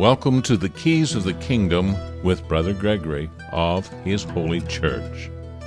Welcome to the Keys of the Kingdom with Brother Gregory of His Holy Church.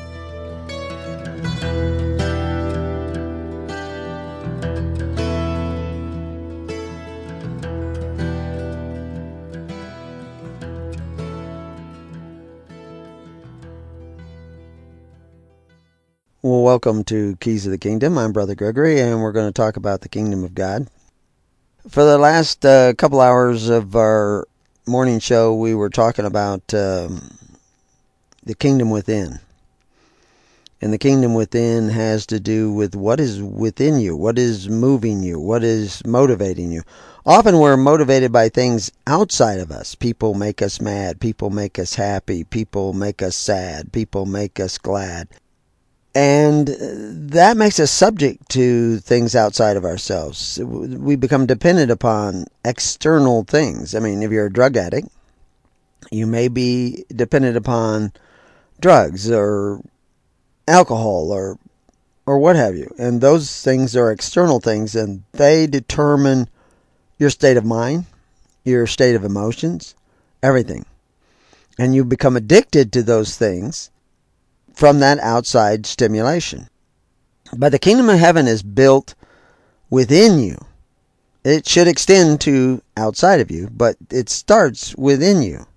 Well, welcome to Keys of the Kingdom. I'm Brother Gregory, and we're going to talk about the Kingdom of God. For the last couple hours of our morning show, we were talking about the Kingdom within. And the Kingdom within has to do with what is within you, what is moving you, what is motivating you. Often we're motivated by things outside of us. People make us mad, people make us happy, people make us sad, people make us glad. And that makes us subject to things outside of ourselves. We become dependent upon external things. I mean, if you're a drug addict, you may be dependent upon drugs or alcohol or what have you. And those things are external things, and they determine your state of mind, your state of emotions, everything. And you become addicted to those things from that outside stimulation. But the kingdom of heaven is built within you. It should extend to outside of you, but it starts within you.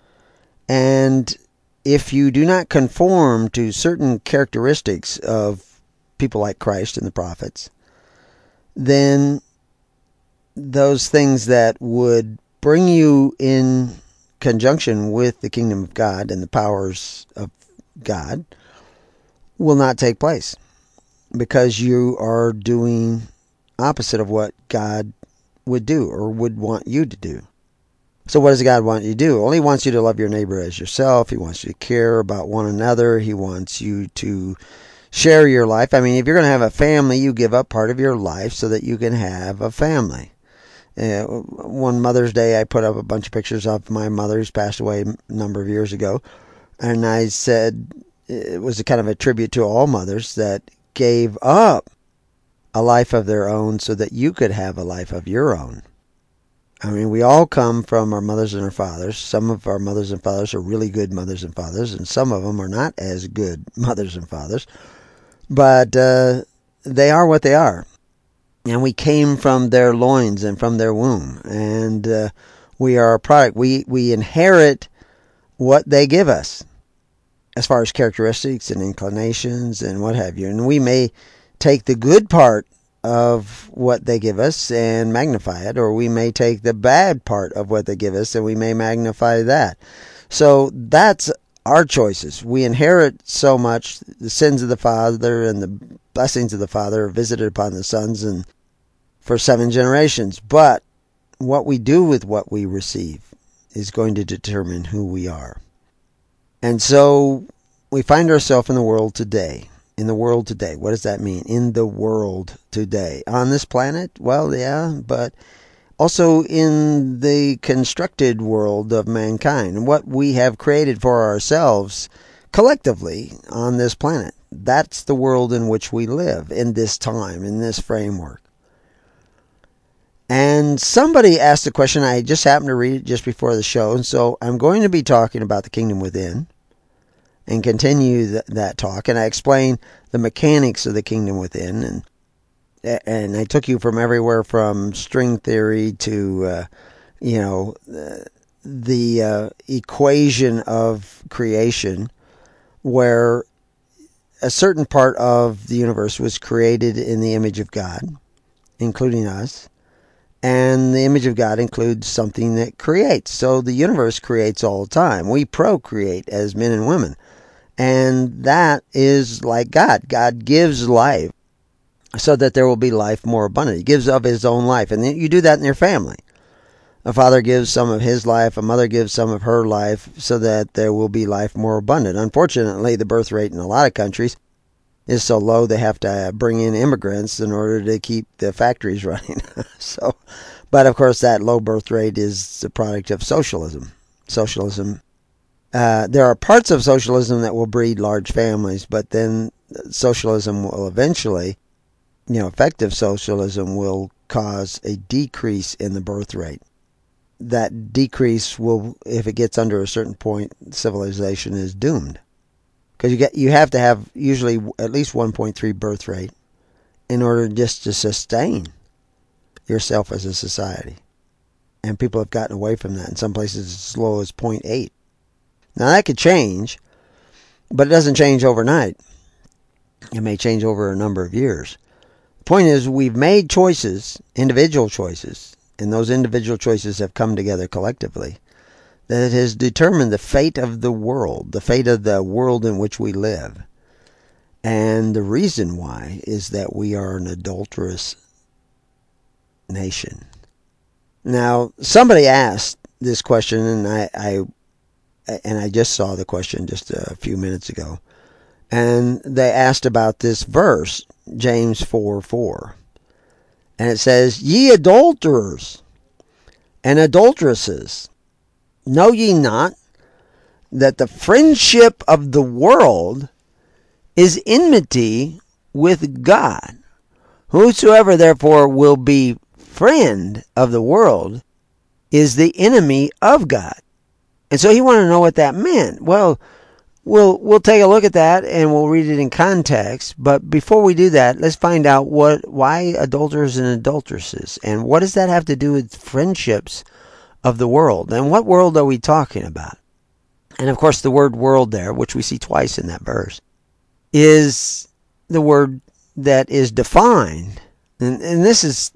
And if you do not conform to certain characteristics of people like Christ and the prophets, then those things that would bring you in conjunction with the kingdom of God and the powers of God will not take place, because you are doing opposite of what God would do or would want you to do. So what does God want you to do? Well, He wants you to love your neighbor as yourself. He wants you to care about one another. He wants you to share your life. I mean, if you're going to have a family, you give up part of your life so that you can have a family. One Mother's Day, I put up a bunch of pictures of my mother who's passed away a number of years ago. And I said it was a kind of a tribute to all mothers that gave up a life of their own so that you could have a life of your own. I mean, we all come from our mothers and our fathers. Some of our mothers and fathers are really good mothers and fathers, and some of them are not as good mothers and fathers. But they are what they are. And we came from their loins and from their womb. And we are a product. We inherit what they give us as far as characteristics and inclinations and what have you. And we may take the good part of what they give us and magnify it, or we may take the bad part of what they give us and we may magnify that. So that's our choices. We inherit so much. The sins of the father and the blessings of the father are visited upon the sons and for 7 generations. But what we do with what we receive is going to determine who we are. And so we find ourselves in the world today. In the world today. What does that mean? In the world today. On this planet? Well, yeah, but also in the constructed world of mankind. What we have created for ourselves collectively on this planet. That's the world in which we live in this time, in this framework. And somebody asked a question. I just happened to read it just before the show. And so I'm going to be talking about the kingdom within and continue that talk. And I explain the mechanics of the kingdom within. And I took you from everywhere from string theory to, the equation of creation, where a certain part of the universe was created in the image of God, including us. And the image of God includes something that creates. So the universe creates all the time. We procreate as men and women. And that is like God. God gives life so that there will be life more abundant. He gives of His own life. And you do that in your family. A father gives some of his life. A mother gives some of her life so that there will be life more abundant. Unfortunately, the birth rate in a lot of countries is so low they have to bring in immigrants in order to keep the factories running. But of course that low birth rate is the product of socialism. There are parts of socialism that will breed large families, but then socialism will eventually, effective socialism will cause a decrease in the birth rate. that decrease will, if it gets under a certain point, civilization is doomed. Because you have to have usually at least 1.3 birth rate in order just to sustain yourself as a society. And people have gotten away from that. In some places as low as 0.8. Now that could change, but it doesn't change overnight. It may change over a number of years. The point is, we've made choices, individual choices, and those individual choices have come together collectively, that it has determined the fate of the world in which we live. And the reason why is that we are an adulterous nation. Now, somebody asked this question, and I just saw the question just a few minutes ago. And they asked about this verse, James 4:4. And it says, "Ye adulterers and adulteresses, know ye not that the friendship of the world is enmity with God? Whosoever therefore will be friend of the world is the enemy of God." And so he wanted to know what that meant. Well, we'll take a look at that and we'll read it in context. But before we do that, let's find out why adulterers and adulteresses, and what does that have to do with friendships of the world, and what world are we talking about? And of course, the word "world" there, which we see twice in that verse, is the word that is defined, and this is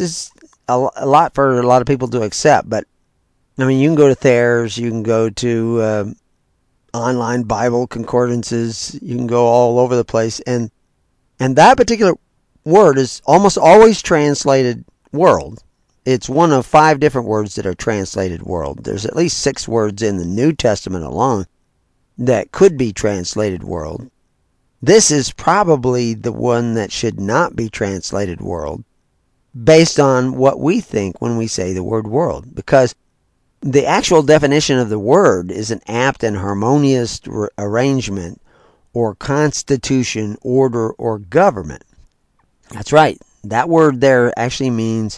a lot for a lot of people to accept. But I mean, you can go to Thayer's, you can go to online Bible concordances, you can go all over the place, and that particular word is almost always translated world. It's one of 5 different words that are translated world. There's at least 6 words in the New Testament alone that could be translated world. This is probably the one that should not be translated world, based on what we think when we say the word world, because the actual definition of the word is an apt and harmonious arrangement or constitution, order, or government. That's right. That word there actually means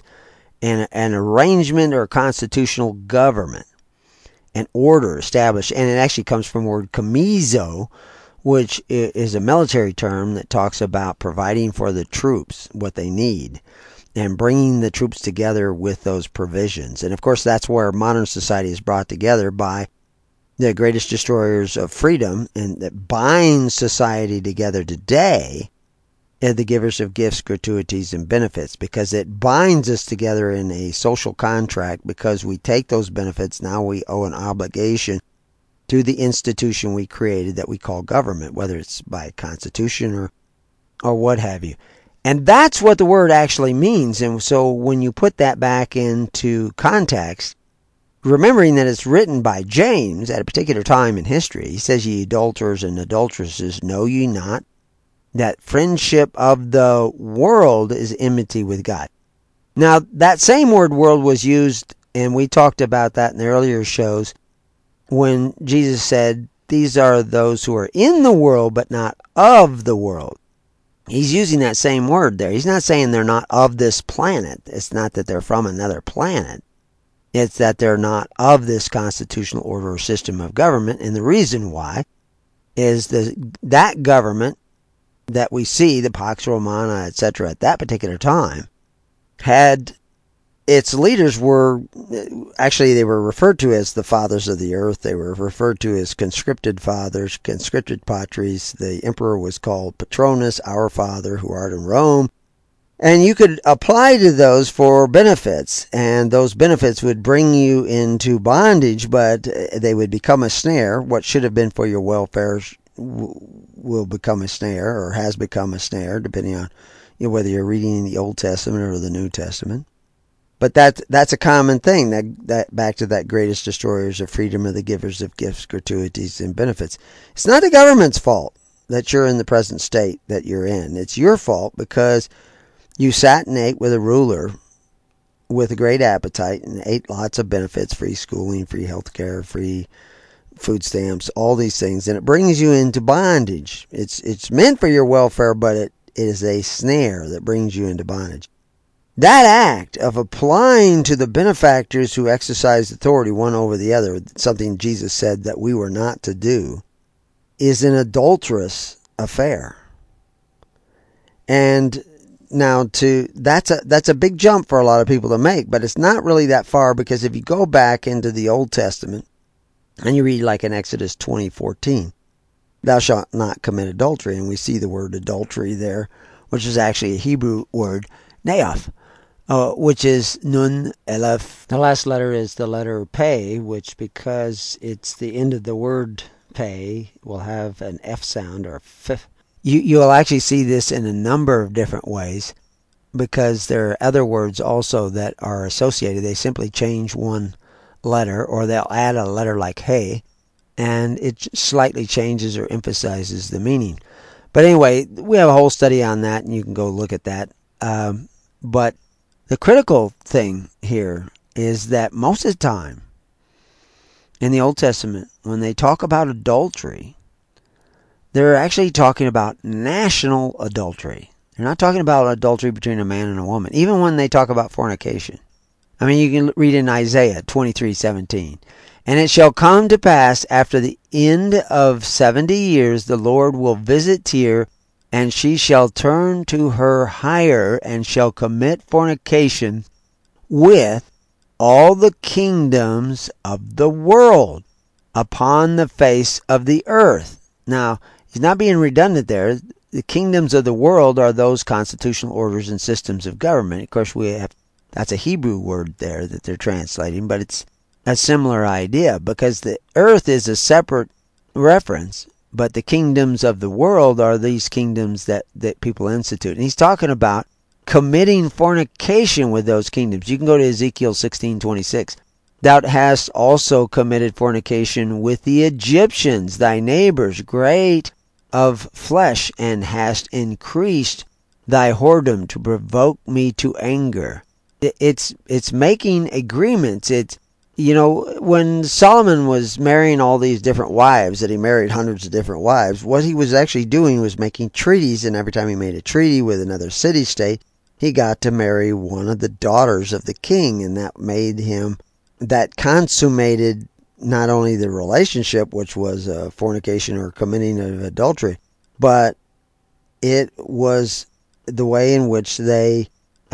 an arrangement or constitutional government, an order established. And it actually comes from the word kamizo, which is a military term that talks about providing for the troops what they need, and bringing the troops together with those provisions. And of course, that's where modern society is brought together by the greatest destroyers of freedom, and that binds society together today, are the givers of gifts, gratuities, and benefits, because it binds us together in a social contract. Because we take those benefits, now we owe an obligation to the institution we created that we call government, whether it's by constitution or what have you. And that's what the word actually means. And so when you put that back into context, remembering that it's written by James at a particular time in history, he says, "Ye adulterers and adulteresses, know ye not that friendship of the world is enmity with God?" Now, that same word "world" was used, and we talked about that in the earlier shows, when Jesus said, "These are those who are in the world, but not of the world." He's using that same word there. He's not saying they're not of this planet. It's not that they're from another planet. It's that they're not of this constitutional order or system of government. And the reason why is that government that we see, the Pax Romana, etc., at that particular time, had its leaders were referred to as the fathers of the earth. They were referred to as conscripted fathers, conscripted patres. The emperor was called Patronus, our father who art in Rome. And you could apply to those for benefits, and those benefits would bring you into bondage, but they would become a snare. What should have been for your welfare will become a snare, or has become a snare, depending on whether you're reading the Old Testament or the New Testament. But that's a common thing. That back to that greatest destroyers of freedom, are the givers of gifts, gratuities, and benefits. It's not the government's fault that you're in the present state that you're in. It's your fault because you sat and ate with a ruler with a great appetite and ate lots of benefits, free schooling, free health care, free food stamps, all these things, and it brings you into bondage. It's meant for your welfare, but it is a snare that brings you into bondage. That act of applying to the benefactors who exercise authority one over the other, something Jesus said that we were not to do, is an adulterous affair. And now that's a big jump for a lot of people to make, but it's not really that far, because if you go back into the Old Testament and you read like in Exodus 20:14, thou shalt not commit adultery, and we see the word adultery there, which is actually a Hebrew word, neaf, which is nun elef. The last letter is the letter pei, which, because it's the end of the word pei, will have an F sound, or f. You'll actually see this in a number of different ways, because there are other words also that are associated. They simply change one letter, or they'll add a letter like hey, and it slightly changes or emphasizes the meaning. But anyway, we have a whole study on that, and you can go look at that. But the critical thing here is that most of the time in the Old Testament, when they talk about adultery, they're actually talking about national adultery. They're not talking about adultery between a man and a woman, even when they talk about fornication. I mean, you can read in Isaiah 23:17. And it shall come to pass after the end of 70 years, the Lord will visit Tyre, and she shall turn to her hire, and shall commit fornication with all the kingdoms of the world upon the face of the earth. Now, he's not being redundant there. The kingdoms of the world are those constitutional orders and systems of government. Of course, that's a Hebrew word there that they're translating, but it's a similar idea, because the earth is a separate reference, but the kingdoms of the world are these kingdoms that people institute. And he's talking about committing fornication with those kingdoms. You can go to Ezekiel 16:26. Thou hast also committed fornication with the Egyptians, thy neighbors, great of flesh, and hast increased thy whoredom to provoke me to anger. It's making agreements. It's, when Solomon was marrying all these different wives, that he married hundreds of different wives, what he was actually doing was making treaties, and every time he made a treaty with another city-state, he got to marry one of the daughters of the king, and that consummated not only the relationship, which was fornication or committing of adultery, but it was the way in which they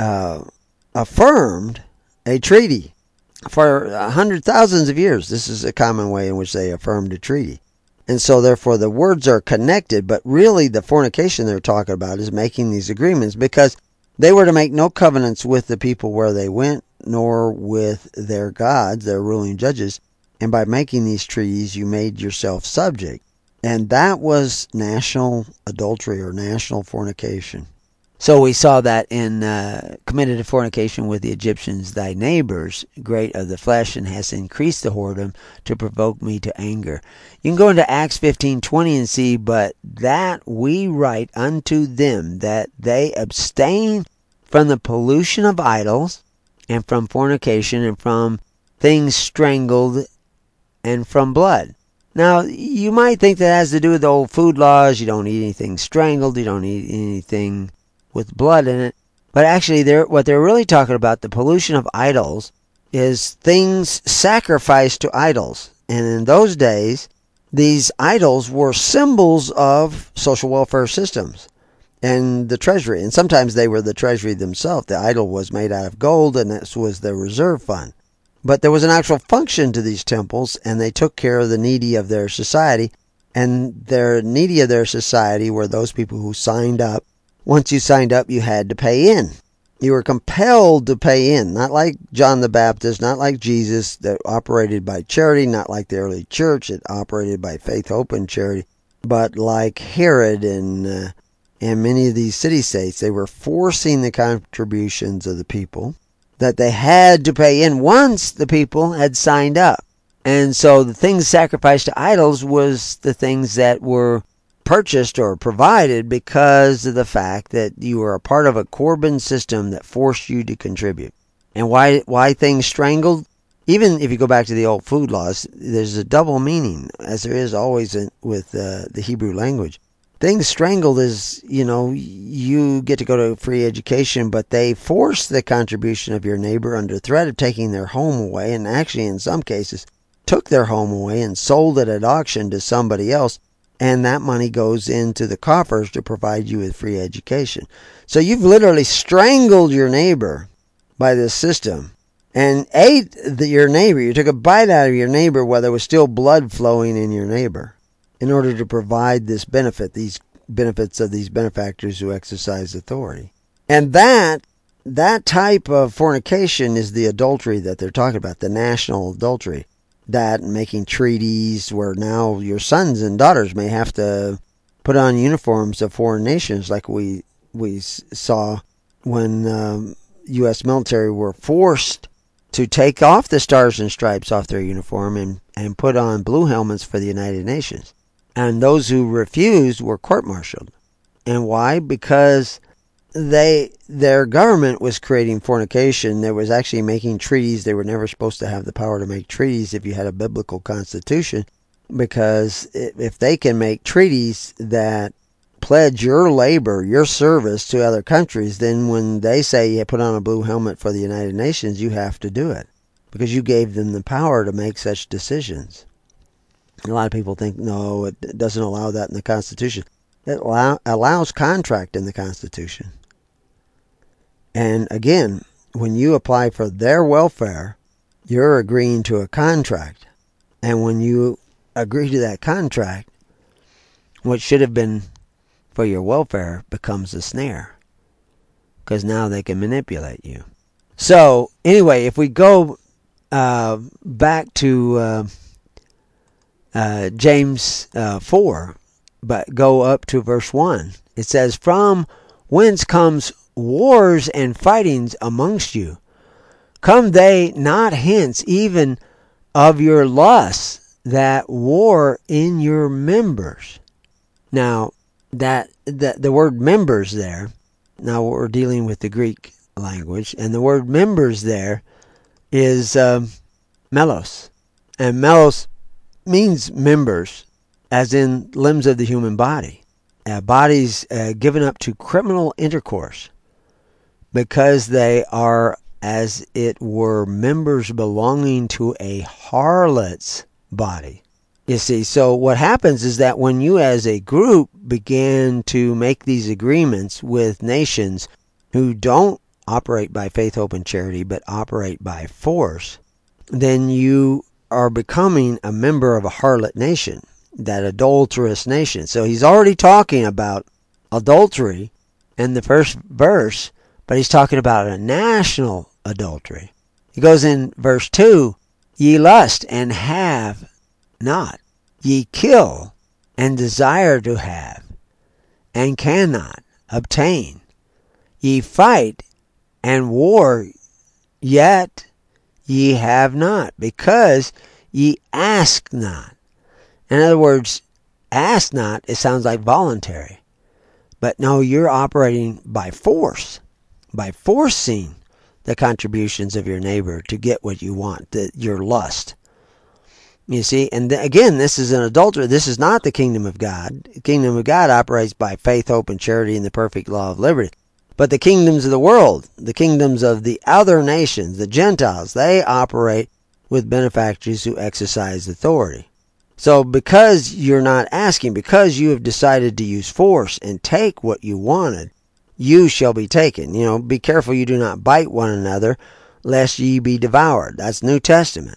affirmed a treaty. For thousands of years, this is a common way in which they affirmed a treaty. And so therefore the words are connected, but really the fornication they're talking about is making these agreements, because they were to make no covenants with the people where they went, nor with their gods, their ruling judges. And by making these treaties, you made yourself subject. And that was national adultery or national fornication. So we saw that in committed fornication with the Egyptians, thy neighbors, great of the flesh, and hast increased the whoredom to provoke me to anger. You can go into Acts 15:20 and see, but that we write unto them that they abstain from the pollution of idols, and from fornication, and from things strangled, and from blood. Now, you might think that has to do with the old food laws. You don't eat anything strangled. You don't eat anything with blood in it. But actually, what they're really talking about, the pollution of idols, is things sacrificed to idols. And in those days, these idols were symbols of social welfare systems and the treasury. And sometimes they were the treasury themselves. The idol was made out of gold, and this was their reserve fund. But there was an actual function to these temples, and they took care of the needy of their society. And their needy of their society were those people who signed up. Once you signed up, you had to pay in. You were compelled to pay in, not like John the Baptist, not like Jesus, that operated by charity, not like the early church that operated by faith, hope, and charity, but like Herod and many of these city-states. They were forcing the contributions of the people that they had to pay in once the people had signed up. And so the things sacrificed to idols was the things that were purchased or provided because of the fact that you were a part of a Corban system that forced you to contribute. And why things strangled? Even if you go back to the old food laws, there's a double meaning, as there is always with the Hebrew language. things strangled is, you get to go to free education, but they force the contribution of your neighbor under threat of taking their home away, and actually in some cases took their home away and sold it at auction to somebody else, and that money goes into the coffers to provide you with free education. So you've literally strangled your neighbor by this system and ate your neighbor. You took a bite out of your neighbor while there was still blood flowing in your neighbor, in order to provide this benefit, these benefits of these benefactors who exercise authority. And that type of fornication is the adultery that they're talking about, the national adultery. That and making treaties where now your sons and daughters may have to put on uniforms of foreign nations, like we saw when U.S. military were forced to take off the stars and stripes off their uniform and put on blue helmets for the United Nations. And those who refused were court-martialed. And why? Because their government was creating fornication. They was actually making treaties. They were never supposed to have the power to make treaties if you had a biblical constitution, because if they can make treaties that pledge your labor, your service to other countries, then when they say you put on a blue helmet for the United Nations, you have to do it, because you gave them the power to make such decisions. A lot of people think, no, it doesn't allow that in the Constitution. It allows contract in the Constitution. And again, when you apply for their welfare, you're agreeing to a contract. And when you agree to that contract, what should have been for your welfare becomes a snare, because now they can manipulate you. So anyway, if we go back to James 4, but go up to verse 1. It says, "From whence comes wars and fightings amongst you? Come they not hence even of your lusts that war in your members?" Now, that the word members there, now we're dealing with the Greek language, and the word members there is melos. And melos means members, as in limbs of the human body. Bodies given up to criminal intercourse, because they are, as it were, members belonging to a harlot's body. You see, so what happens is that when you as a group begin to make these agreements with nations who don't operate by faith, hope, and charity, but operate by force, then you are becoming a member of a harlot nation, that adulterous nation. So he's already talking about adultery in the first verse, but he's talking about a national adultery. He goes in verse 2, "Ye lust and have not, ye kill and desire to have, and cannot obtain. Ye fight and war, yet ye have not, because ye ask not." In other words, ask not, it sounds like voluntary. But no, you're operating by force, by forcing the contributions of your neighbor to get what you want, your lust. You see, and again, this is an adultery. This is not the kingdom of God. The kingdom of God operates by faith, hope, and charity in the perfect law of liberty. But the kingdoms of the world, the kingdoms of the other nations, the Gentiles, they operate with benefactors who exercise authority. So because you're not asking, because you have decided to use force and take what you wanted, you shall be taken. You know, be careful you do not bite one another, lest ye be devoured. That's New Testament.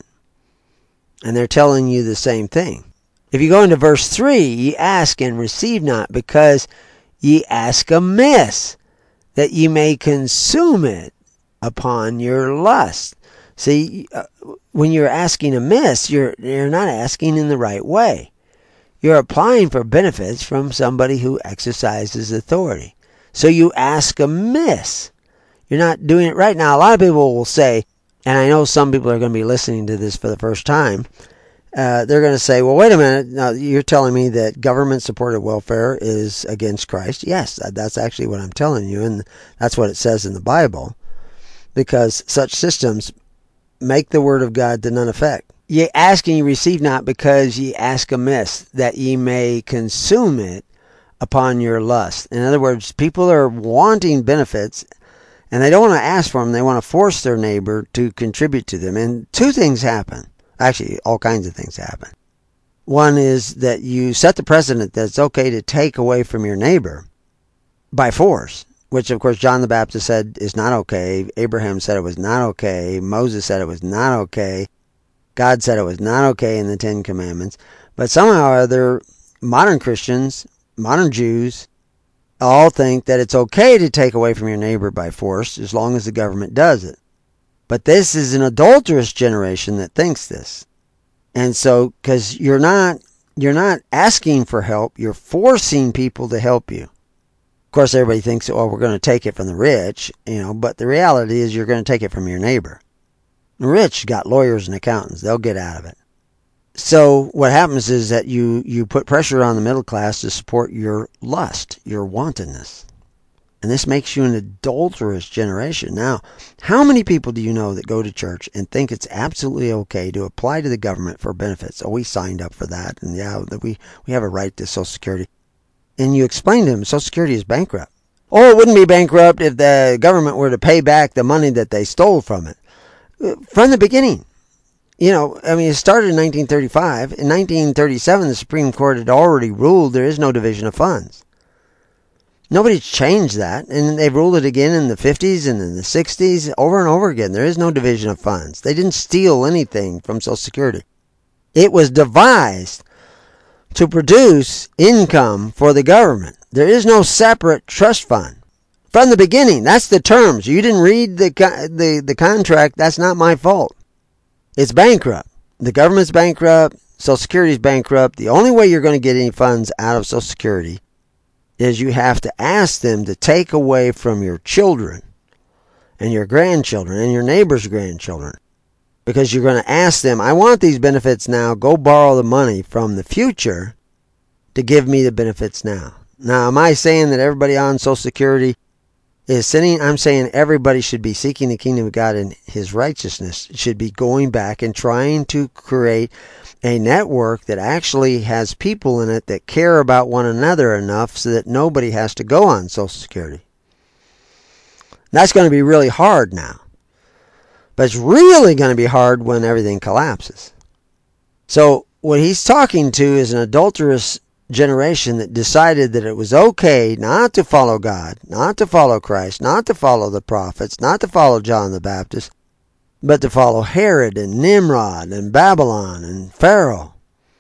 And they're telling you the same thing. If you go into verse 3, ye ask and receive not, because ye ask amiss, that ye may consume it upon your lust. See, when you're asking amiss, you're not asking in the right way. You're applying for benefits from somebody who exercises authority. So you ask amiss. You're not doing it right. Now, a lot of people will say, and I know some people are going to be listening to this for the first time, they're going to say, well, wait a minute, now you're telling me that government-supported welfare is against Christ? Yes, that's actually what I'm telling you, and that's what it says in the Bible, because such systems make the word of God to none effect. Ye ask and ye receive not, because ye ask amiss, that ye may consume it upon your lust. In other words, people are wanting benefits, and they don't want to ask for them. They want to force their neighbor to contribute to them. And two things happen. Actually, all kinds of things happen. One is that you set the precedent that it's okay to take away from your neighbor by force, which, of course, John the Baptist said is not okay. Abraham said it was not okay. Moses said it was not okay. God said it was not okay in the Ten Commandments. But somehow or other, modern Christians, modern Jews, all think that it's okay to take away from your neighbor by force as long as the government does it. But this is an adulterous generation that thinks this. And so, because you're not asking for help, you're forcing people to help you. Of course, everybody thinks, oh, we're going to take it from the rich, but the reality is you're going to take it from your neighbor. The rich got lawyers and accountants. They'll get out of it. So what happens is that you put pressure on the middle class to support your lust, your wantonness. And this makes you an adulterous generation. Now, how many people do you know that go to church and think it's absolutely okay to apply to the government for benefits? Oh, we signed up for that, and that we have a right to Social Security. And you explain to them Social Security is bankrupt. Oh, it wouldn't be bankrupt if the government were to pay back the money that they stole from it. From the beginning. It started in 1935. In 1937, the Supreme Court had already ruled there is no division of funds. Nobody's changed that, and they've ruled it again in the 50s and in the 60s, over and over again. There is no division of funds. They didn't steal anything from Social Security. It was devised to produce income for the government. There is no separate trust fund. From the beginning, that's the terms. You didn't read the contract. That's not my fault. It's bankrupt. The government's bankrupt. Social Security's bankrupt. The only way you're going to get any funds out of Social Security is you have to ask them to take away from your children and your grandchildren and your neighbor's grandchildren. Because you're going to ask them, I want these benefits now. Go borrow the money from the future to give me the benefits now. Now, am I saying that everybody on Social Security is sinning? I'm saying everybody should be seeking the kingdom of God and His righteousness. Should be going back and trying to create a network that actually has people in it that care about one another enough so that nobody has to go on Social Security. That's going to be really hard now. But it's really going to be hard when everything collapses. So what he's talking to is an adulterous generation that decided that it was okay not to follow God, not to follow Christ, not to follow the prophets, not to follow John the Baptist, but to follow Herod and Nimrod and Babylon and Pharaoh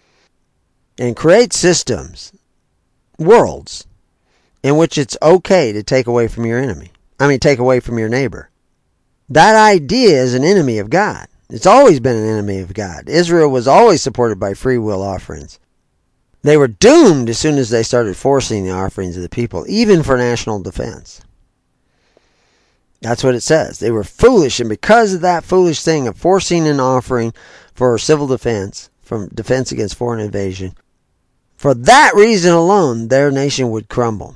and create systems, worlds, in which it's okay to take away from your take away from your neighbor. That idea is an enemy of God. It's always been an enemy of God. Israel was always supported by free will offerings. They were doomed as soon as they started forcing the offerings of the people, even for national defense. That's what it says. They were foolish, and because of that foolish thing of forcing an offering for civil defense, from defense against foreign invasion, for that reason alone, their nation would crumble.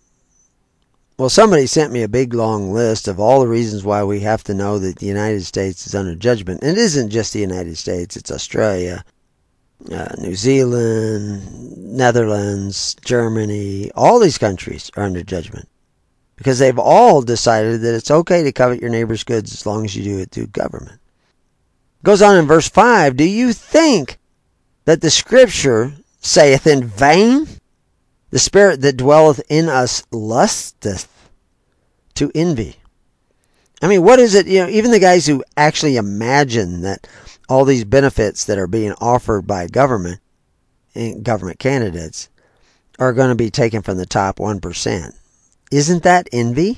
Well, somebody sent me a big long list of all the reasons why we have to know that the United States is under judgment. And it isn't just the United States, it's Australia, New Zealand, Netherlands, Germany. All these countries are under judgment. Because they've all decided that it's okay to covet your neighbor's goods as long as you do it through government. It goes on in verse 5, do you think that the Scripture saith in vain, the Spirit that dwelleth in us lusteth to envy? I mean, what is it? Even the guys who actually imagine that all these benefits that are being offered by government and government candidates are going to be taken from the top 1%. Isn't that envy?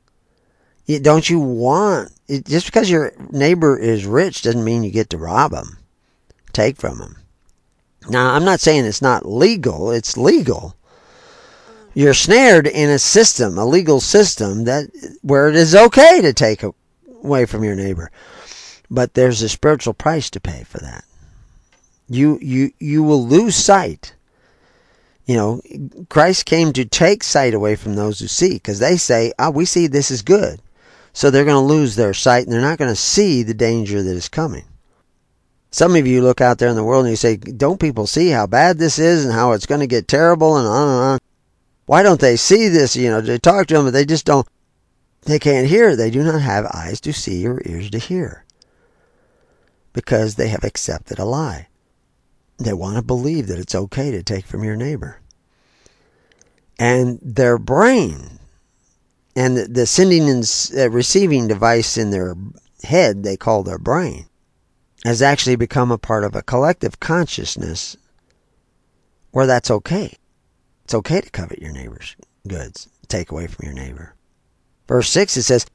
Don't you want... Just because your neighbor is rich doesn't mean you get to rob them, take from them. Now, I'm not saying it's not legal. It's legal. You're snared in a system, a legal system, where it is okay to take away from your neighbor. But there's a spiritual price to pay for that. You will lose sight. Christ came to take sight away from those who see, because they say, we see this is good. So they're going to lose their sight, and they're not going to see the danger that is coming. Some of you look out there in the world and you say, don't people see how bad this is and how it's going to get terrible and on and on? Why don't they see this? They talk to them, but they can't hear. They do not have eyes to see or ears to hear. Because they have accepted a lie. They want to believe that it's okay to take from your neighbor. And their brain, and the sending and receiving device in their head, they call their brain, has actually become a part of a collective consciousness where that's okay. It's okay to covet your neighbor's goods, take away from your neighbor. Verse 6, it says,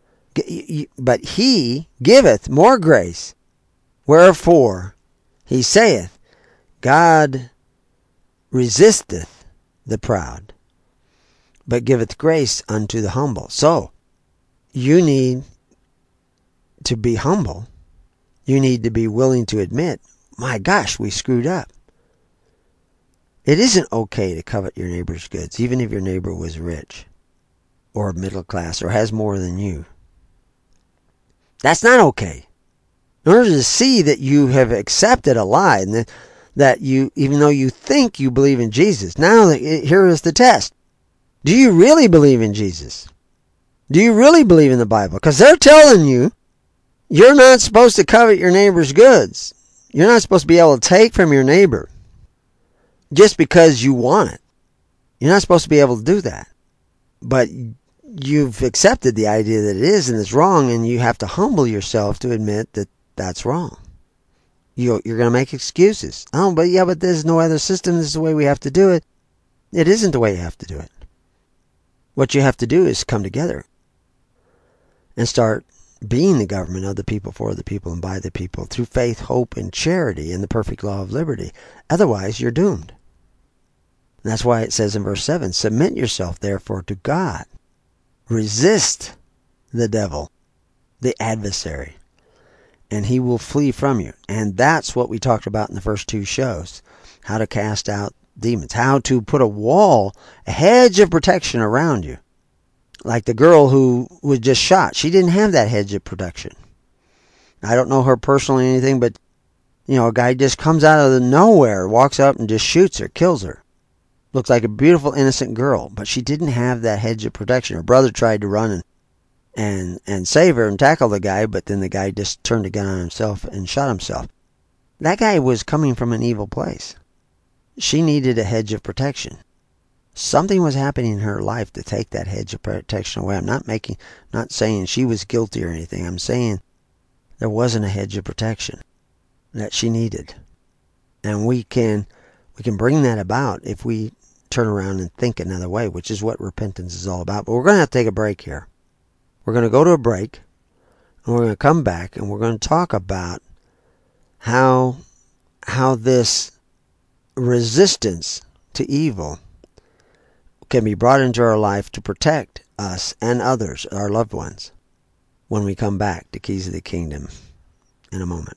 but he giveth more grace. Wherefore he saith, God resisteth the proud, but giveth grace unto the humble. So, you need to be humble. You need to be willing to admit, my gosh, we screwed up. It isn't okay to covet your neighbor's goods, even if your neighbor was rich, or middle class, or has more than you. That's not okay. In order to see that you have accepted a lie, and that you, even though you think you believe in Jesus, now here is the test. Do you really believe in Jesus? Do you really believe in the Bible? Because they're telling you, you're not supposed to covet your neighbor's goods. You're not supposed to be able to take from your neighbor just because you want it. You're not supposed to be able to do that. But you've accepted the idea that it is and it's wrong, and you have to humble yourself to admit that that's wrong. You're going to make excuses. Oh, but there's no other system. This is the way we have to do it. It isn't the way you have to do it. What you have to do is come together and start being the government of the people, for the people, and by the people, through faith, hope, and charity, and the perfect law of liberty. Otherwise, you're doomed. And that's why it says in verse 7, submit yourself, therefore, to God. Resist the devil, the adversary, and he will flee from you. And that's what we talked about in the first two shows. How to cast out demons. How to put a wall, a hedge of protection around you. Like the girl who was just shot. She didn't have that hedge of protection. I don't know her personally or anything, but, a guy just comes out of the nowhere, walks up and just shoots her, kills her. Looks like a beautiful, innocent girl, but she didn't have that hedge of protection. Her brother tried to run and save her and tackle the guy, but then the guy just turned a gun on himself and shot himself. That guy was coming from an evil place. She needed a hedge of protection. Something was happening in her life to take that hedge of protection away. I'm not saying she was guilty or anything. I'm saying there wasn't a hedge of protection that she needed. And we can bring that about if we turn around and think another way, which is what repentance is all about. But we're going to have to take a break here. We're going to go to a break, and we're going to come back, and we're going to talk about how this resistance to evil can be brought into our life to protect us and others, our loved ones, when we come back to Keys of the Kingdom in a moment.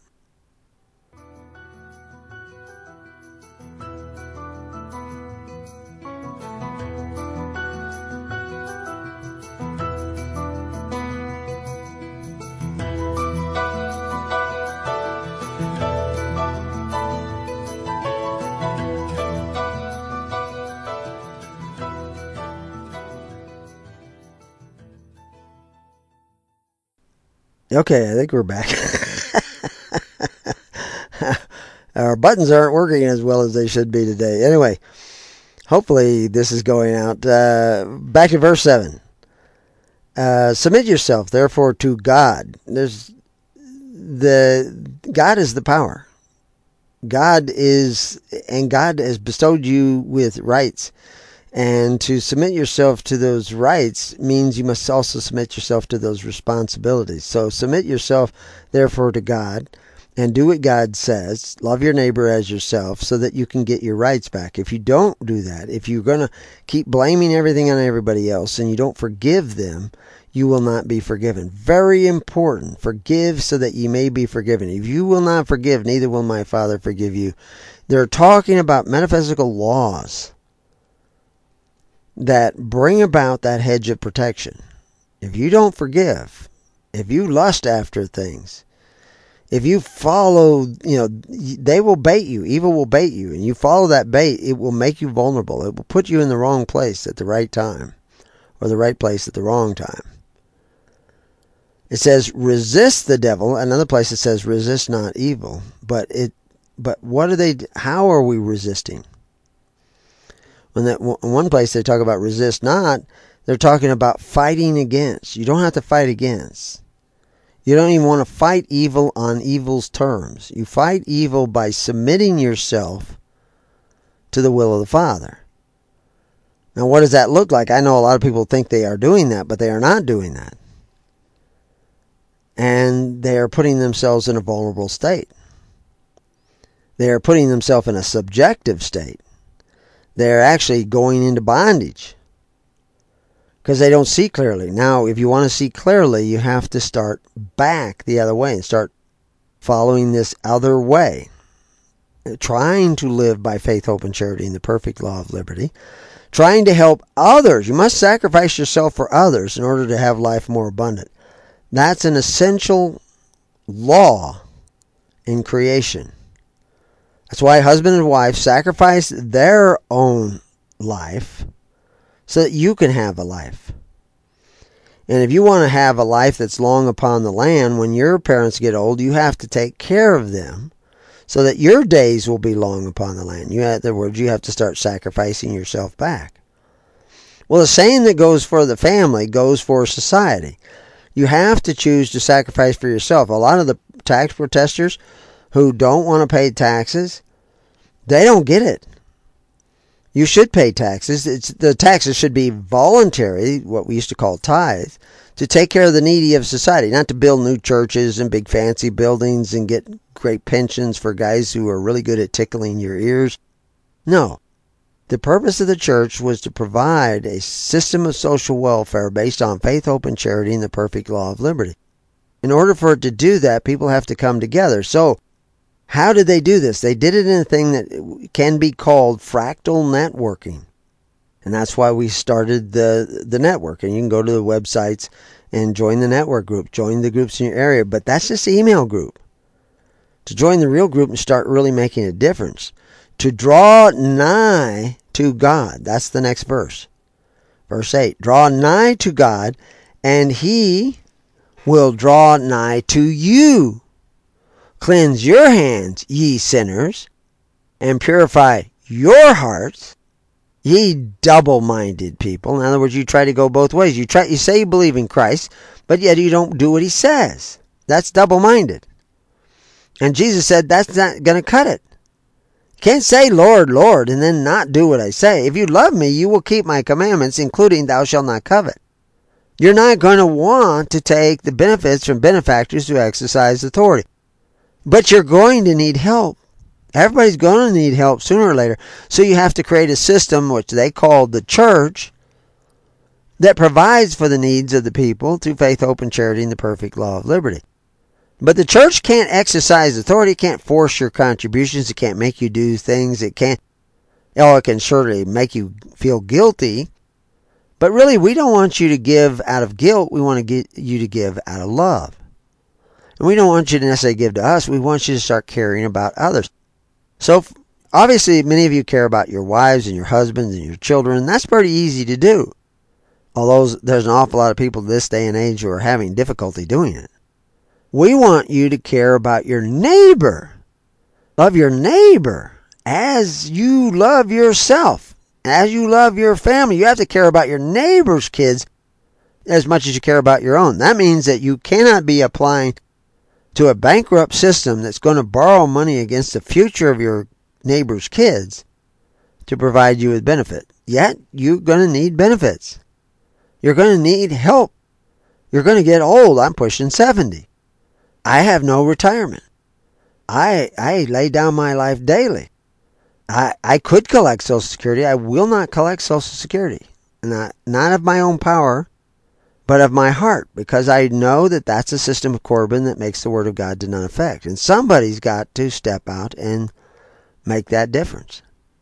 Okay, I think we're back. Our buttons aren't working as well as they should be today. Anyway, hopefully this is going out. Back to verse 7. Submit yourself, therefore, to God. God is the power. God has bestowed you with rights. And to submit yourself to those rights means you must also submit yourself to those responsibilities. So submit yourself, therefore, to God, and do what God says. Love your neighbor as yourself so that you can get your rights back. If you don't do that, if you're going to keep blaming everything on everybody else and you don't forgive them, you will not be forgiven. Very important. Forgive so that you may be forgiven. If you will not forgive, neither will my Father forgive you. They're talking about metaphysical laws that bring about that hedge of protection. If you don't forgive, if you lust after things, If you follow, they will bait you. Evil will bait you. And you follow that bait, it will make you vulnerable. It will put you in the wrong place at the right time, or the right place at the wrong time. It says, resist the devil. Another place it says, resist not evil. But what are they? How are we resisting? In one place they talk about resist not, they're talking about fighting against. You don't have to fight against. You don't even want to fight evil on evil's terms. You fight evil by submitting yourself to the will of the Father. Now, what does that look like? I know a lot of people think they are doing that, but they are not doing that. And they are putting themselves in a vulnerable state. They are putting themselves in a subjective state. They're actually going into bondage because they don't see clearly. Now, if you want to see clearly, you have to start back the other way and start following this other way, trying to live by faith, hope, and charity in the perfect law of liberty, trying to help others. You must sacrifice yourself for others in order to have life more abundant. That's an essential law in creation. That's why husband and wife sacrifice their own life so that you can have a life. And if you want to have a life that's long upon the land, when your parents get old, you have to take care of them so that your days will be long upon the land. In other words, you have to start sacrificing yourself back. Well, the same that goes for the family goes for society. You have to choose to sacrifice for yourself. A lot of the tax protesters who don't want to pay taxes, they don't get it. You should pay taxes. The taxes should be voluntary, what we used to call tithe, to take care of the needy of society, not to build new churches and big fancy buildings and get great pensions for guys who are really good at tickling your ears. No. The purpose of the church was to provide a system of social welfare based on faith, hope, and charity and the perfect law of liberty. In order for it to do that, people have to come together. So, how did they do this? They did it in a thing that can be called fractal networking. And that's why we started the network. And you can go to the websites and join the network group, join the groups in your area. But that's just the email group. To join the real group and start really making a difference. To draw nigh to God. That's the next verse. Verse 8. Draw nigh to God, and He will draw nigh to you. Cleanse your hands, ye sinners, and purify your hearts, ye double-minded people. In other words, you try to go both ways. You say you believe in Christ, but yet you don't do what He says. That's double-minded. And Jesus said that's not going to cut it. You can't say, Lord, Lord, and then not do what I say. If you love me, you will keep my commandments, including thou shalt not covet. You're not going to want to take the benefits from benefactors who exercise authority. But you're going to need help. Everybody's going to need help sooner or later. So you have to create a system, which they call the church, that provides for the needs of the people through faith, hope, and charity and the perfect law of liberty. But the church can't exercise authority. It can't force your contributions. It can't make you do things. It can surely make you feel guilty. But really, we don't want you to give out of guilt. We want to get you to give out of love. And we don't want you to necessarily give to us. We want you to start caring about others. So, obviously, many of you care about your wives and your husbands and your children. That's pretty easy to do. Although there's an awful lot of people this day and age who are having difficulty doing it. We want you to care about your neighbor. Love your neighbor as you love yourself. As you love your family. You have to care about your neighbor's kids as much as you care about your own. That means that you cannot be applying to a bankrupt system that's going to borrow money against the future of your neighbor's kids to provide you with benefit. Yet, you're going to need benefits. You're going to need help. You're going to get old. I'm pushing 70. I have no retirement. I lay down my life daily. I could collect Social Security. I will not collect Social Security. Not of my own power, but of my heart, because I know that that's a system of Corbin that makes the Word of God to none effect. And somebody's got to step out and make that difference.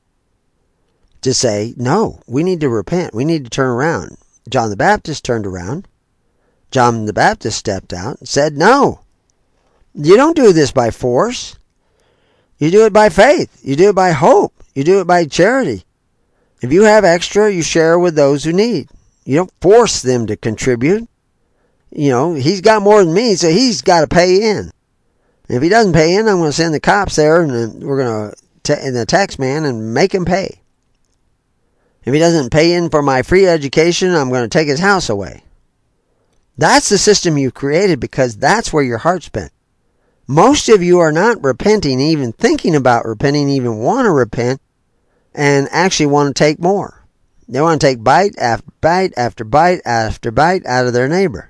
To say, no, we need to repent. We need to turn around. John the Baptist turned around. John the Baptist stepped out and said, no, You don't do this by force. You do it by faith. You do it by hope. You do it by charity. If you have extra, you share with those who need. You don't force them to contribute. He's got more than me, so he's got to pay in. If he doesn't pay in, I'm going to send the cops there, and then we're going to, and the tax man, and make him pay. If he doesn't pay in for my free education, I'm going to take his house away. That's the system you created because that's where your heart's been. Most of you are not repenting, even thinking about repenting, even want to repent, and actually want to take more. They want to take bite after bite after bite after bite out of their neighbor.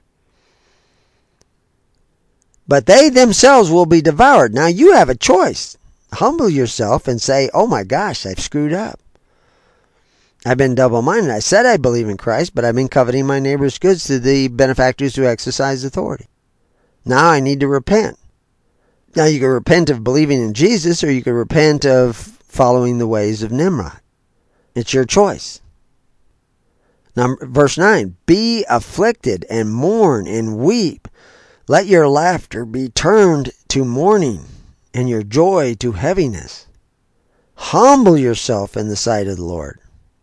But they themselves will be devoured. Now you have a choice. Humble yourself and say, oh my gosh, I've screwed up. I've been double-minded. I said I believe in Christ, but I've been coveting my neighbor's goods to the benefactors who exercise authority. Now I need to repent. Now you can repent of believing in Jesus, or you can repent of following the ways of Nimrod. It's your choice. Now, verse 9, be afflicted and mourn and weep. Let your laughter be turned to mourning and your joy to heaviness. Humble yourself in the sight of the Lord,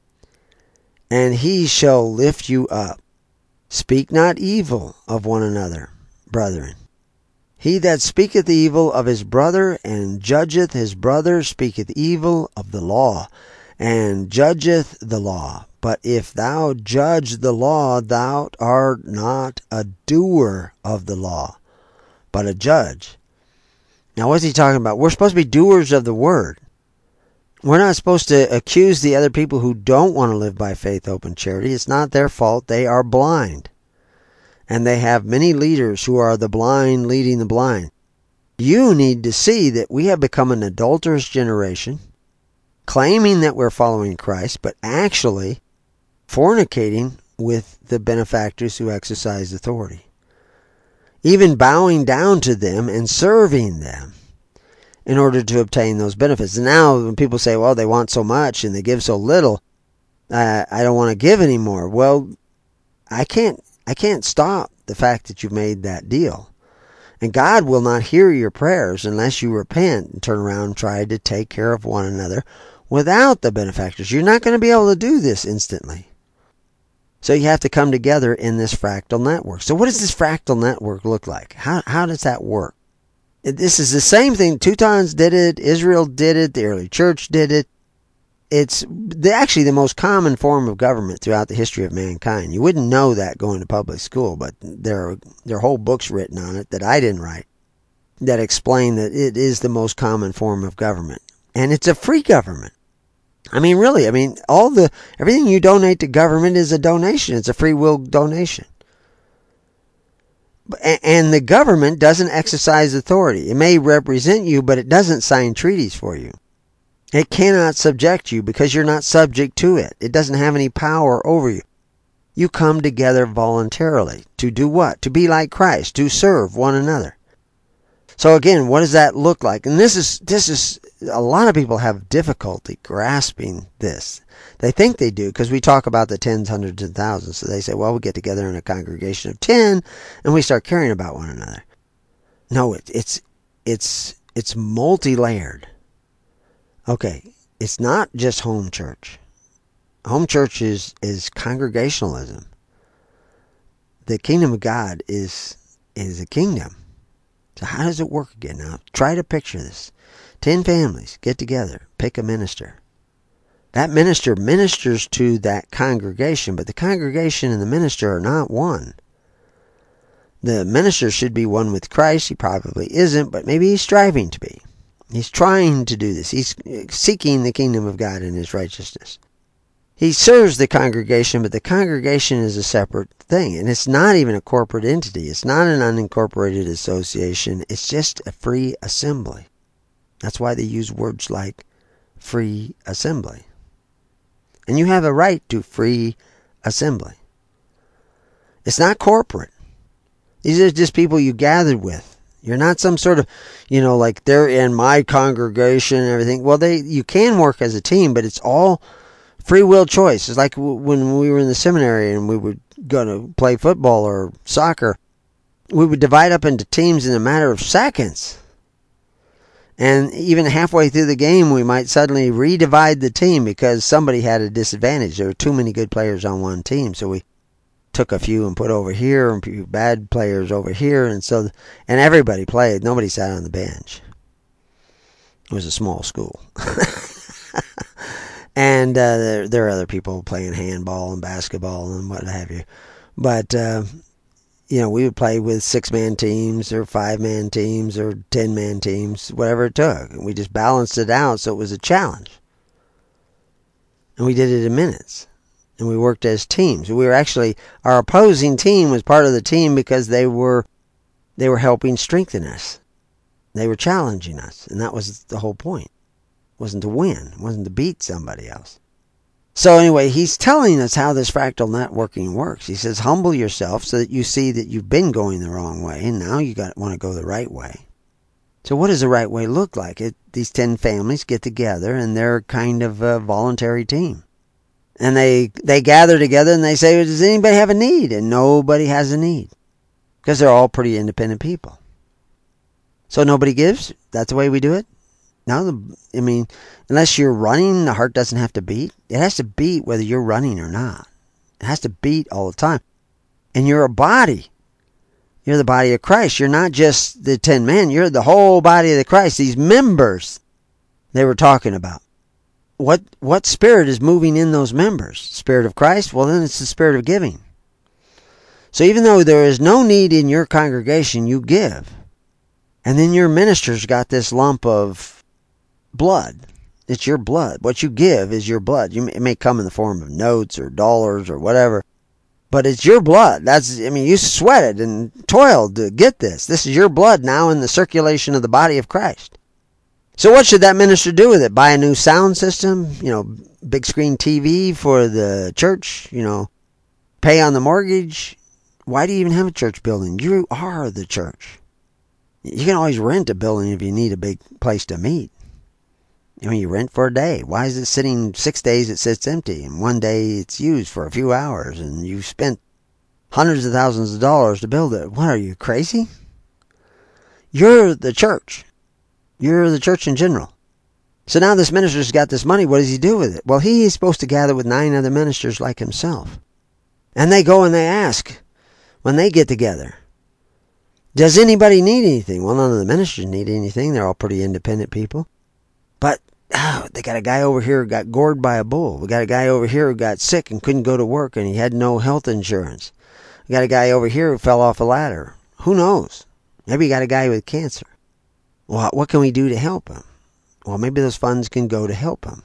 and he shall lift you up. Speak not evil of one another, brethren. He that speaketh evil of his brother and judgeth his brother speaketh evil of the law, and judgeth the law. But if thou judge the law, thou art not a doer of the law, but a judge. Now what's he talking about? We're supposed to be doers of the word. We're not supposed to accuse the other people who don't want to live by faith, hope, and charity. It's not their fault. They are blind. And they have many leaders who are the blind leading the blind. You need to see that we have become an adulterous generation, claiming that we're following Christ, but actually fornicating with the benefactors who exercise authority. Even bowing down to them and serving them in order to obtain those benefits. And now when people say, well, they want so much and they give so little, I don't want to give anymore. Well, I can't stop the fact that you've made that deal. And God will not hear your prayers unless you repent and turn around and try to take care of one another without the benefactors. You're not going to be able to do this instantly. So you have to come together in this fractal network. So what does this fractal network look like? How does that work? This is the same thing. Teutons did it. Israel did it. The early church did it. It's actually the most common form of government throughout the history of mankind. You wouldn't know that going to public school, but there are whole books written on it that I didn't write that explain that it is the most common form of government. And it's a free government. I mean, really, everything you donate to government is a donation. It's a free will donation. And the government doesn't exercise authority. It may represent you, but it doesn't sign treaties for you. It cannot subject you because you're not subject to it. It doesn't have any power over you. You come together voluntarily. To do what? To be like Christ. To serve one another. So again, what does that look like? And this is a lot of people have difficulty grasping this. They think they do because we talk about the tens, hundreds, and thousands. So they say, well, we get together in a congregation of 10 and we start caring about one another. No, it's multi-layered. Okay, it's not just home church. Home church is congregationalism. The kingdom of God is a kingdom. So how does it work again? Now, try to picture this. 10 families get together, pick a minister. That minister ministers to that congregation, but the congregation and the minister are not one. The minister should be one with Christ. He probably isn't, but maybe he's striving to be. He's trying to do this. He's seeking the kingdom of God and his righteousness. He serves the congregation, but the congregation is a separate thing. And it's not even a corporate entity. It's not an unincorporated association. It's just a free assembly. That's why they use words like free assembly. And you have a right to free assembly. It's not corporate. These are just people you gathered with. You're not some sort of, like they're in my congregation and everything. Well, you can work as a team, but it's all free will choice. It's like when we were in the seminary and we were going to play football or soccer. we would divide up into teams in a matter of seconds. And even halfway through the game, we might suddenly redivide the team because somebody had a disadvantage. There were too many good players on one team, so we took a few and put over here, and a few bad players over here, and everybody played. Nobody sat on the bench. It was a small school. And there are other people playing handball and basketball and what have you. But, we would play with 6-man teams or 5-man teams or 10-man teams, whatever it took. And we just balanced it out so it was a challenge. And we did it in minutes. And we worked as teams. Our opposing team was part of the team because they were helping strengthen us. They were challenging us. And that was the whole point. It wasn't to win. It wasn't to beat somebody else. So anyway, he's telling us how this fractal networking works. He says, humble yourself so that you see that you've been going the wrong way, and now you want to go the right way. So what does the right way look like? These 10 families get together, and they're kind of a voluntary team. And they gather together, and they say, does anybody have a need? And nobody has a need, because they're all pretty independent people. So nobody gives? That's the way we do it? No, unless you're running, the heart doesn't have to beat. It has to beat whether you're running or not. It has to beat all the time. And you're a body. You're the body of Christ. You're not just the 10 men. You're the whole body of the Christ. These members they were talking about. What spirit is moving in those members? Spirit of Christ? Well, then it's the spirit of giving. So even though there is no need in your congregation, you give. And then your minister's got this lump of blood. It's your blood. What you give is your blood. It may come in the form of notes or dollars or whatever, but it's your blood. You sweated and toiled to get this. This is your blood now in the circulation of the body of Christ. So what should that minister do with it? Buy a new sound system? Big screen TV for the church? Pay on the mortgage? Why do you even have a church building? You are the church. You can always rent a building if you need a big place to meet. You rent for a day. Why is it sitting 6 days it sits empty and one day it's used for a few hours and you've spent hundreds of thousands of dollars to build it? What are you, crazy? You're the church. You're the church in general. So now this minister's got this money. What does he do with it? Well, he is supposed to gather with 9 other ministers like himself. And they go and they ask when they get together, does anybody need anything? Well, none of the ministers need anything. They're all pretty independent people. But they got a guy over here who got gored by a bull. We got a guy over here who got sick and couldn't go to work and he had no health insurance. We got a guy over here who fell off a ladder. Who knows? Maybe you got a guy with cancer. Well, what can we do to help him? Well, maybe those funds can go to help him.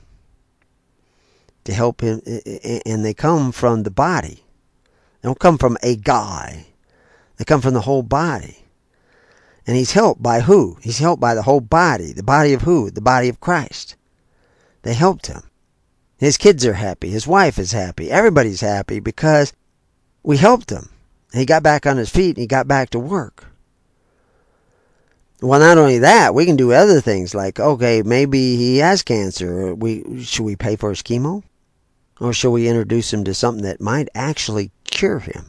To help him, and they come from the body. They don't come from a guy. They come from the whole body. And he's helped by who? He's helped by the whole body. The body of who? The body of Christ. They helped him. His kids are happy. His wife is happy. Everybody's happy because we helped him. And he got back on his feet and he got back to work. Well, not only that, we can do other things like, okay, maybe he has cancer. Should we pay for his chemo? Or should we introduce him to something that might actually cure him?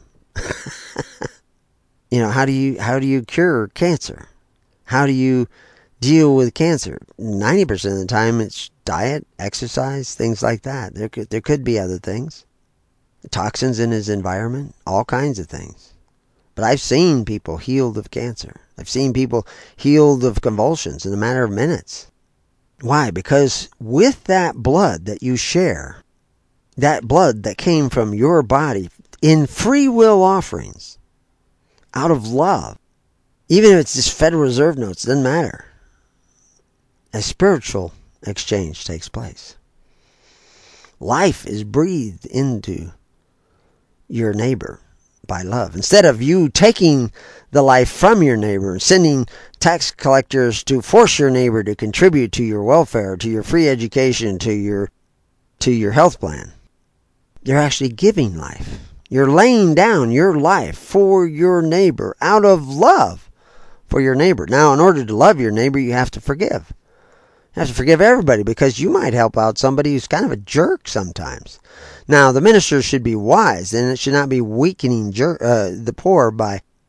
How do you cure cancer? How do you deal with cancer? 90% of the time it's diet, exercise, things like that. There could be other things. Toxins in his environment, all kinds of things. But I've seen people healed of cancer. I've seen people healed of convulsions in a matter of minutes. Why? Because with that blood that you share, that blood that came from your body in free will offerings, out of love, even if it's just Federal Reserve notes, it doesn't matter. A spiritual exchange takes place. Life is breathed into your neighbor by love. Instead of you taking the life from your neighbor and sending tax collectors to force your neighbor to contribute to your welfare, to your free education, to your health plan, you're actually giving life. You're laying down your life for your neighbor out of love for your neighbor. Now, in order to love your neighbor, you have to forgive. You have to forgive everybody because you might help out somebody who's kind of a jerk sometimes. Now, the minister should be wise, and it should not be weakening the poor by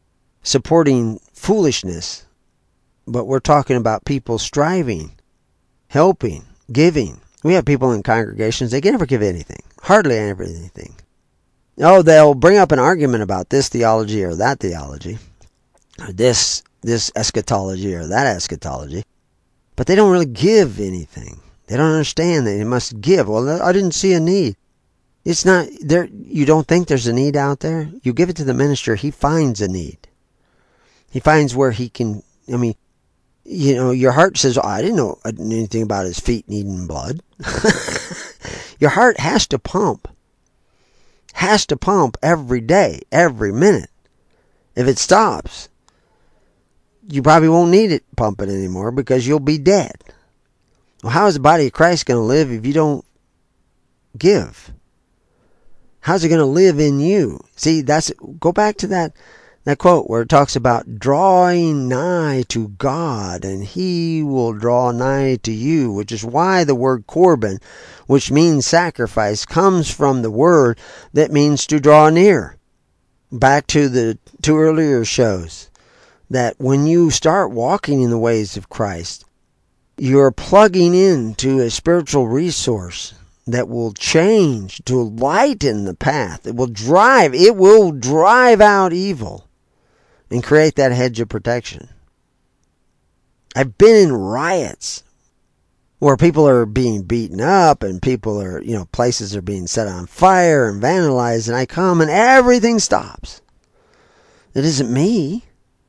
supporting foolishness, but we're talking about people striving, helping, giving. We have people in congregations, they can never give anything. Hardly ever anything. Oh, they'll bring up an argument about this theology or that theology, or this eschatology or that eschatology, but they don't really give anything. They don't understand that they must give. Well, I didn't see a need. It's not there. You don't think there's a need out there? You give it to the minister, he finds a need. He finds where he can, your heart says, I didn't know anything about his feet needing blood. Your heart has to pump. Has to pump every day, every minute. If it stops, you probably won't need it pumping anymore because you'll be dead. Well, how is the body of Christ going to live if you don't give? How's it going to live in you? See, go back to that quote where it talks about drawing nigh to God and He will draw nigh to you, which is why the word Corban, which means sacrifice, comes from the word that means to draw near. Back to the two earlier shows, that when you start walking in the ways of Christ, you're plugging into a spiritual resource that will change to lighten the path. It will drive out evil and create that hedge of protection. I've been in riots where people are being beaten up and people are, places are being set on fire and vandalized, and I come and everything stops. It isn't me.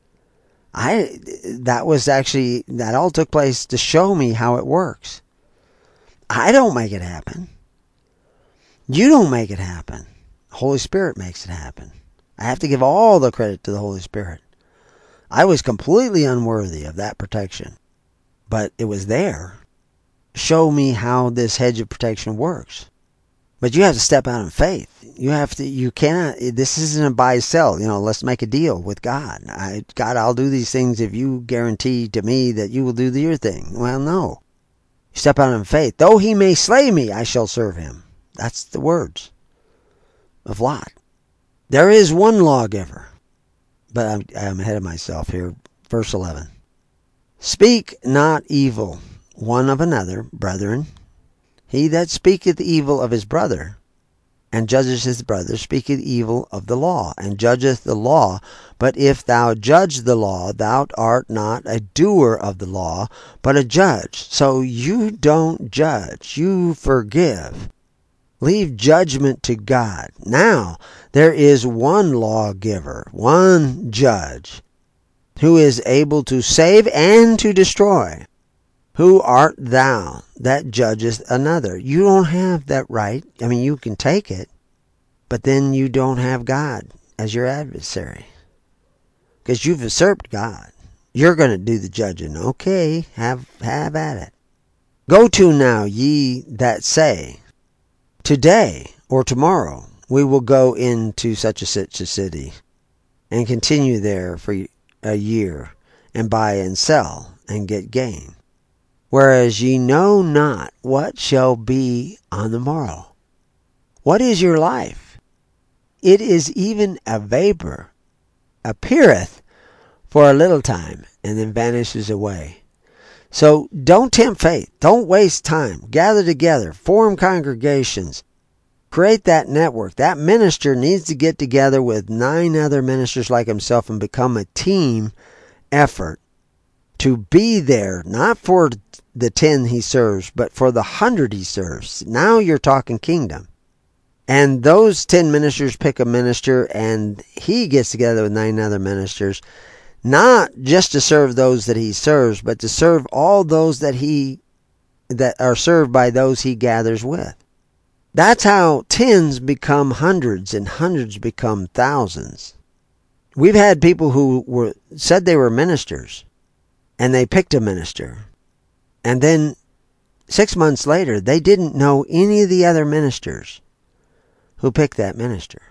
That all took place to show me how it works. I don't make it happen. You don't make it happen. The Holy Spirit makes it happen. I have to give all the credit to the Holy Spirit. I was completely unworthy of that protection, but it was there. Show me how this hedge of protection works. But you have to step out in faith. You cannot, this isn't a buy-sell. Let's make a deal with God. God, I'll do these things if you guarantee to me that you will do your thing. Well, no. Step out in faith. Though he may slay me, I shall serve him. That's the words of Lot. There is one lawgiver. But I'm ahead of myself here. Verse 11. Speak not evil one of another, brethren. He that speaketh evil of his brother, and judgeth his brother, speaketh evil of the law, and judgeth the law. But if thou judge the law, thou art not a doer of the law, but a judge. So you don't judge, you forgive. Leave judgment to God. Now, there is one lawgiver, one judge, who is able to save and to destroy. Who art thou that judgest another? You don't have that right. You can take it, but then you don't have God as your adversary, because you've usurped God. You're going to do the judging. Okay, have at it. Go to now, ye that say, today or tomorrow we will go into such a city and continue there for a year and buy and sell and get gain. Whereas ye know not what shall be on the morrow. What is your life? It is even a vapor, appeareth for a little time, and then vanishes away. So don't tempt faith. Don't waste time. Gather together. Form congregations. Create that network. That minister needs to get together with 9 other ministers like himself and become a team effort to be there, not for the 10 he serves, but for the 100 he serves. Now you're talking kingdom. And those 10 ministers pick a minister, and he gets together with 9 other ministers, not just to serve those that he serves, but to serve all those that are served by those he gathers with. That's how 10s become hundreds and hundreds become thousands. We've had people who said they were ministers, and they picked a minister. And then 6 months later, they didn't know any of the other ministers who picked that minister.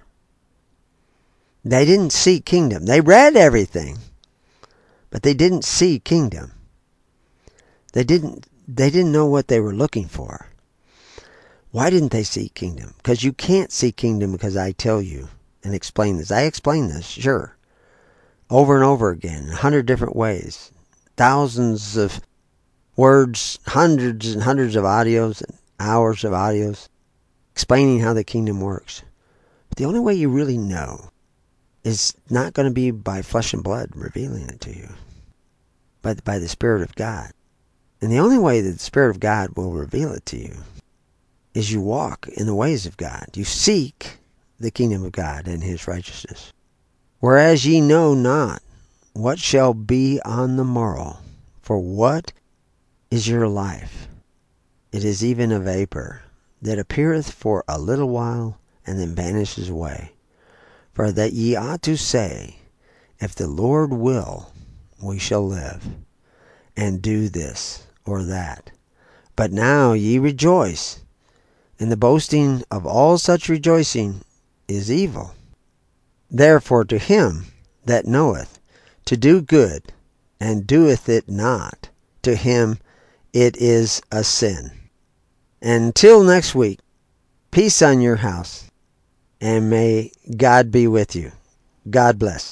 They didn't see kingdom. They read everything, but they didn't see kingdom. They didn't know what they were looking for. Why didn't they see kingdom? Because you can't see kingdom because I tell you and explain this. I explain this, sure. over and over again, 100 different ways, thousands of words, hundreds and hundreds of audios and hours of audios explaining how the kingdom works. But the only way you really know is not going to be by flesh and blood revealing it to you, but by the Spirit of God. And the only way that the Spirit of God will reveal it to you is you walk in the ways of God. You seek the kingdom of God and His righteousness. Whereas ye know not what shall be on the morrow, for what is your life? It is even a vapor that appeareth for a little while and then vanishes away. For that ye ought to say, if the Lord will, we shall live, and do this or that. But now ye rejoice, and the boasting of all such rejoicing is evil. Therefore to him that knoweth to do good, and doeth it not, to him it is a sin. Until next week, peace on your house, and may God be with you. God bless.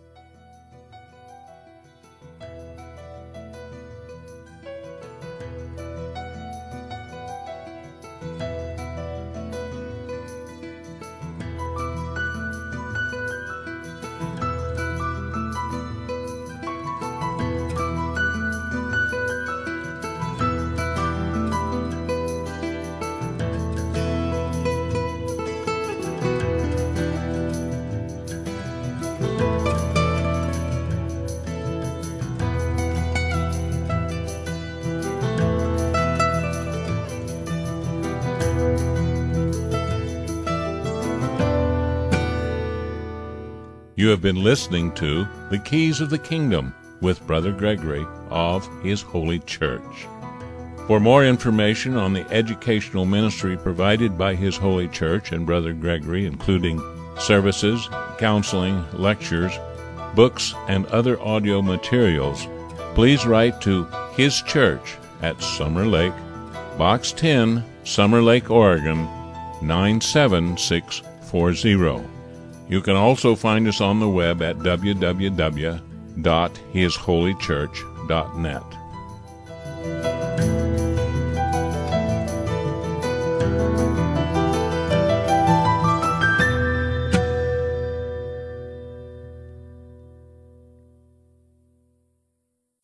You have been listening to The Keys of the Kingdom with Brother Gregory of His Holy Church. For more information on the educational ministry provided by His Holy Church and Brother Gregory, including services, counseling, lectures, books, and other audio materials, please write to His Church at Summer Lake, Box 10, Summer Lake, Oregon, 97640. You can also find us on the web at www.hisholychurch.net.